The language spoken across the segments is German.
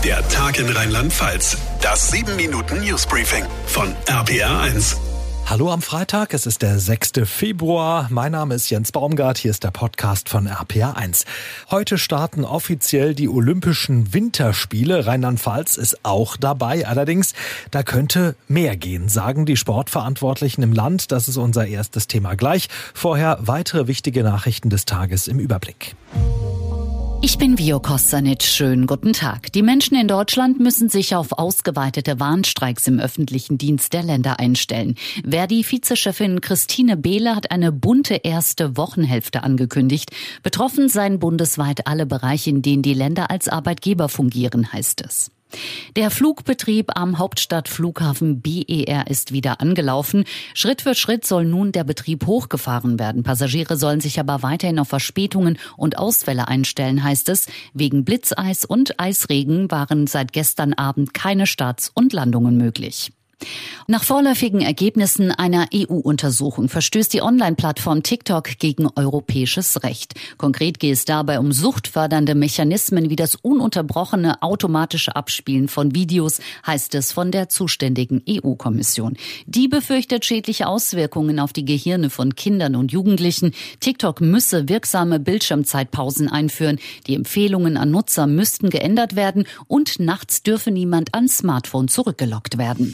Der Tag in Rheinland-Pfalz. Das 7-Minuten-Newsbriefing von RPR1. Hallo am Freitag, es ist der 6. Februar. Mein Name ist Jens Baumgart, hier ist der Podcast von RPR1. Heute starten offiziell die Olympischen Winterspiele. Rheinland-Pfalz ist auch dabei. Allerdings, da könnte mehr gehen, sagen die Sportverantwortlichen im Land. Das ist unser erstes Thema gleich. Vorher weitere wichtige Nachrichten des Tages im Überblick. Ich bin Vio Kostanic. Schönen guten Tag. Die Menschen in Deutschland müssen sich auf ausgeweitete Warnstreiks im öffentlichen Dienst der Länder einstellen. Verdi-Vizechefin Christine Behle hat eine bunte erste Wochenhälfte angekündigt. Betroffen seien bundesweit alle Bereiche, in denen die Länder als Arbeitgeber fungieren, heißt es. Der Flugbetrieb am Hauptstadtflughafen BER ist wieder angelaufen. Schritt für Schritt soll nun der Betrieb hochgefahren werden. Passagiere sollen sich aber weiterhin auf Verspätungen und Ausfälle einstellen, heißt es. Wegen Blitzeis und Eisregen waren seit gestern Abend keine Starts und Landungen möglich. Nach vorläufigen Ergebnissen einer EU-Untersuchung verstößt die Online-Plattform TikTok gegen europäisches Recht. Konkret geht es dabei um suchtfördernde Mechanismen wie das ununterbrochene automatische Abspielen von Videos, heißt es von der zuständigen EU-Kommission. Die befürchtet schädliche Auswirkungen auf die Gehirne von Kindern und Jugendlichen. TikTok müsse wirksame Bildschirmzeitpausen einführen. Die Empfehlungen an Nutzer müssten geändert werden und nachts dürfe niemand ans Smartphone zurückgelockt werden.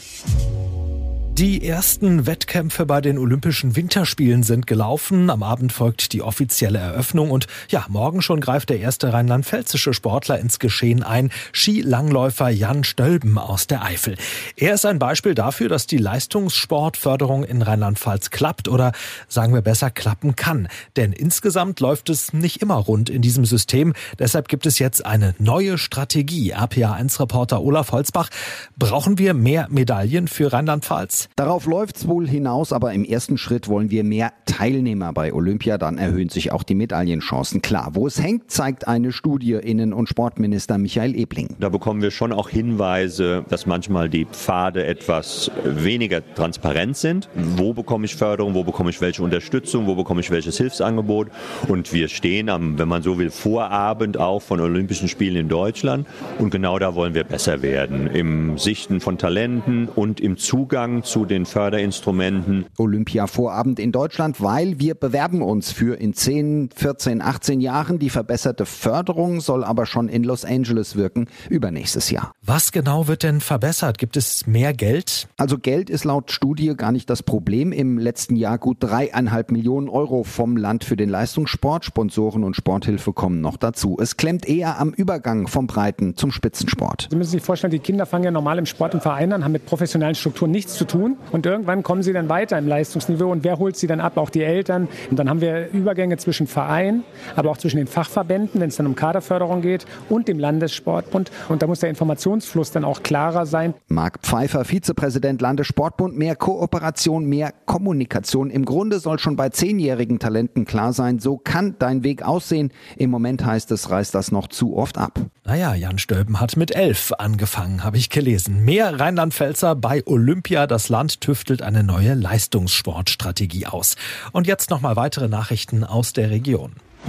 Die ersten Wettkämpfe bei den Olympischen Winterspielen sind gelaufen. Am Abend folgt die offizielle Eröffnung und ja, morgen schon greift der erste rheinland-pfälzische Sportler ins Geschehen ein, Skilangläufer Jan Stölben aus der Eifel. Er ist ein Beispiel dafür, dass die Leistungssportförderung in Rheinland-Pfalz klappt oder sagen wir besser klappen kann. Denn insgesamt läuft es nicht immer rund in diesem System. Deshalb gibt es jetzt eine neue Strategie. RPA1-Reporter Olaf Holzbach, brauchen wir mehr Medaillen für Rheinland-Pfalz? Darauf läuft's wohl hinaus, aber im ersten Schritt wollen wir mehr Teilnehmer bei Olympia. Dann erhöhen sich auch die Medaillenchancen. Klar, wo es hängt, zeigt eine Studie Innen- und Sportminister Michael Ebling. Da bekommen wir schon auch Hinweise, dass manchmal die Pfade etwas weniger transparent sind. Wo bekomme ich Förderung, wo bekomme ich welche Unterstützung, wo bekomme ich welches Hilfsangebot? Und wir stehen am, wenn man so will, Vorabend auch von Olympischen Spielen in Deutschland. Und genau da wollen wir besser werden. Im Sichten von Talenten und im Zugang zu den Förderinstrumenten. Olympia-Vorabend in Deutschland, weil wir bewerben uns für in 10, 14, 18 Jahren. Die verbesserte Förderung soll aber schon in Los Angeles wirken, übernächstes Jahr. Was genau wird denn verbessert? Gibt es mehr Geld? Also Geld ist laut Studie gar nicht das Problem. Im letzten Jahr gut 3,5 Millionen Euro vom Land für den Leistungssport. Sponsoren und Sporthilfe kommen noch dazu. Es klemmt eher am Übergang vom Breiten zum Spitzensport. Sie müssen sich vorstellen, die Kinder fangen ja normal im Sport im Verein an, haben mit professionellen Strukturen nichts zu tun. Und irgendwann kommen sie dann weiter im Leistungsniveau. Und wer holt sie dann ab? Auch die Eltern. Und dann haben wir Übergänge zwischen Verein, aber auch zwischen den Fachverbänden, wenn es dann um Kaderförderung geht, und dem Landessportbund. Und da muss der Informationsfluss dann auch klarer sein. Marc Pfeiffer, Vizepräsident Landessportbund, mehr Kooperation, mehr Kommunikation. Im Grunde soll schon bei 10-jährigen Talenten klar sein, so kann dein Weg aussehen. Im Moment heißt es, reißt das noch zu oft ab. Naja, Jan Stölben hat mit 11 angefangen, habe ich gelesen. Mehr Rheinland-Pfälzer bei Olympia. Das Land tüftelt eine neue Leistungssportstrategie aus. Und jetzt nochmal weitere Nachrichten aus der Region.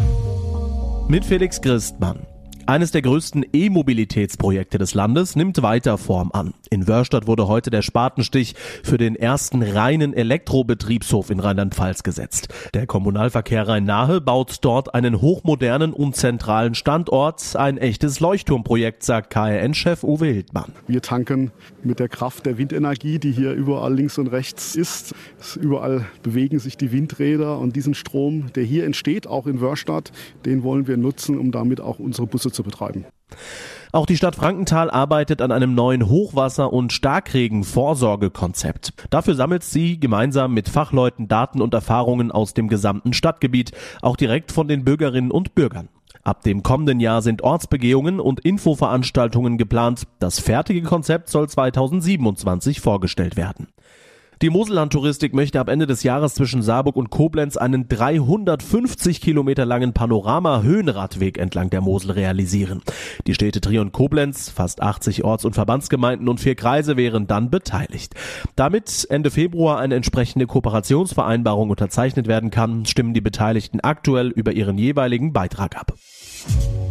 Mit Felix Christmann. Eines der größten E-Mobilitätsprojekte des Landes nimmt weiter Form an. In Wörrstadt wurde heute der Spatenstich für den ersten reinen Elektrobetriebshof in Rheinland-Pfalz gesetzt. Der Kommunalverkehr Rhein-Nahe baut dort einen hochmodernen und zentralen Standort. Ein echtes Leuchtturmprojekt, sagt KRN-Chef Uwe Hildmann. Wir tanken mit der Kraft der Windenergie, die hier überall links und rechts ist. Überall bewegen sich die Windräder und diesen Strom, der hier entsteht, auch in Wörrstadt, den wollen wir nutzen, um damit auch unsere Busse zu betreiben. Auch die Stadt Frankenthal arbeitet an einem neuen Hochwasser- und Starkregen-Vorsorgekonzept. Dafür sammelt sie gemeinsam mit Fachleuten Daten und Erfahrungen aus dem gesamten Stadtgebiet, auch direkt von den Bürgerinnen und Bürgern. Ab dem kommenden Jahr sind Ortsbegehungen und Infoveranstaltungen geplant. Das fertige Konzept soll 2027 vorgestellt werden. Die Mosellandtouristik möchte ab Ende des Jahres zwischen Saarburg und Koblenz einen 350 Kilometer langen Panorama-Höhenradweg entlang der Mosel realisieren. Die Städte Trier und Koblenz, fast 80 Orts- und Verbandsgemeinden und 4 Kreise wären dann beteiligt. Damit Ende Februar eine entsprechende Kooperationsvereinbarung unterzeichnet werden kann, stimmen die Beteiligten aktuell über ihren jeweiligen Beitrag ab.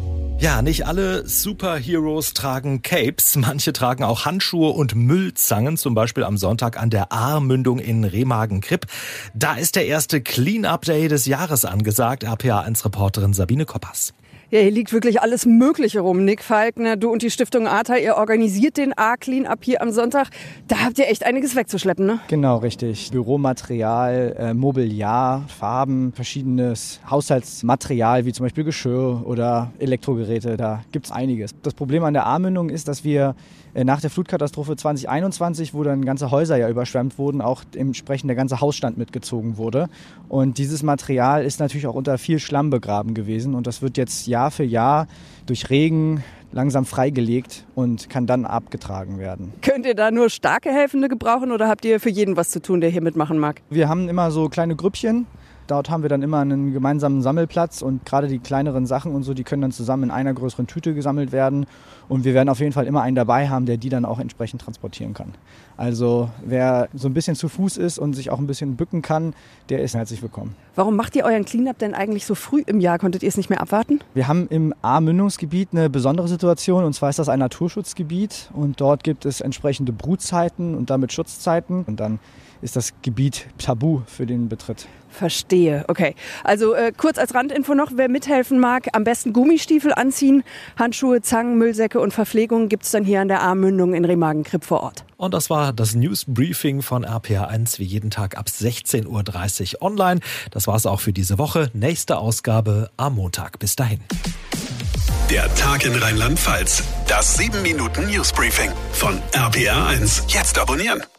Ja, nicht alle Superheroes tragen Capes. Manche tragen auch Handschuhe und Müllzangen, zum Beispiel am Sonntag an der Ahr-Mündung in Remagen-Kripp. Da ist der erste Clean-Up-Day des Jahres angesagt. RPA1-Reporterin Sabine Koppers. Ja, hier liegt wirklich alles Mögliche rum. Nick Falkner, du und die Stiftung ATA, ihr organisiert den A-Clean-Up hier am Sonntag. Da habt ihr echt einiges wegzuschleppen, ne? Genau, richtig. Büromaterial, Mobiliar, Farben, verschiedenes Haushaltsmaterial, wie zum Beispiel Geschirr oder Elektrogeräte. Da gibt's einiges. Das Problem an der Ahr-Mündung ist, dass wir nach der Flutkatastrophe 2021, wo dann ganze Häuser ja überschwemmt wurden, auch entsprechend der ganze Hausstand mitgezogen wurde. Und dieses Material ist natürlich auch unter viel Schlamm begraben gewesen. Und das wird jetzt Jahr für Jahr durch Regen langsam freigelegt und kann dann abgetragen werden. Könnt ihr da nur starke Helfende gebrauchen oder habt ihr für jeden was zu tun, der hier mitmachen mag? Wir haben immer so kleine Grüppchen. Dort haben wir dann immer einen gemeinsamen Sammelplatz und gerade die kleineren Sachen und so, die können dann zusammen in einer größeren Tüte gesammelt werden. Und wir werden auf jeden Fall immer einen dabei haben, der die dann auch entsprechend transportieren kann. Also wer so ein bisschen zu Fuß ist und sich auch ein bisschen bücken kann, der ist herzlich willkommen. Warum macht ihr euren Cleanup denn eigentlich so früh im Jahr? Konntet ihr es nicht mehr abwarten? Wir haben im Ahr-Mündungsgebiet eine besondere Situation, und zwar ist das ein Naturschutzgebiet und dort gibt es entsprechende Brutzeiten und damit Schutzzeiten und dann ist das Gebiet tabu für den Betritt. Verstehe, okay. Also kurz als Randinfo noch, wer mithelfen mag, am besten Gummistiefel anziehen, Handschuhe, Zangen, Müllsäcke und Verpflegung gibt's dann hier an der Ahr-Mündung in Remagen-Kripp vor Ort. Und das war das News-Briefing von RPA1 wie jeden Tag ab 16.30 Uhr online. Das war's auch für diese Woche. Nächste Ausgabe am Montag. Bis dahin. Der Tag in Rheinland-Pfalz. Das 7-Minuten-News-Briefing von RPA1. Jetzt abonnieren.